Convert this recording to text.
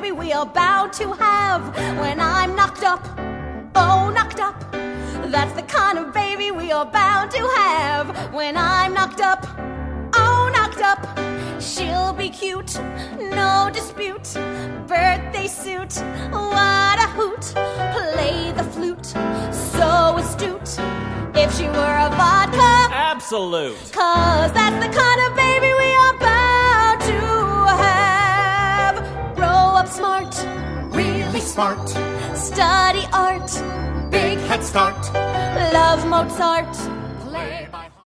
baby we are bound to have. When I'm knocked up, oh, knocked up, that's the kind of baby we are bound to have. When I'm knocked up, oh, knocked up, she'll be cute, no dispute. Birthday suit, what a hoot. Play the flute, so astute. If she were a vodka, absolute. 'Cause that's the kind of baby we are bound to have. Grow up smart, Really smart, study art, big head start. love Mozart.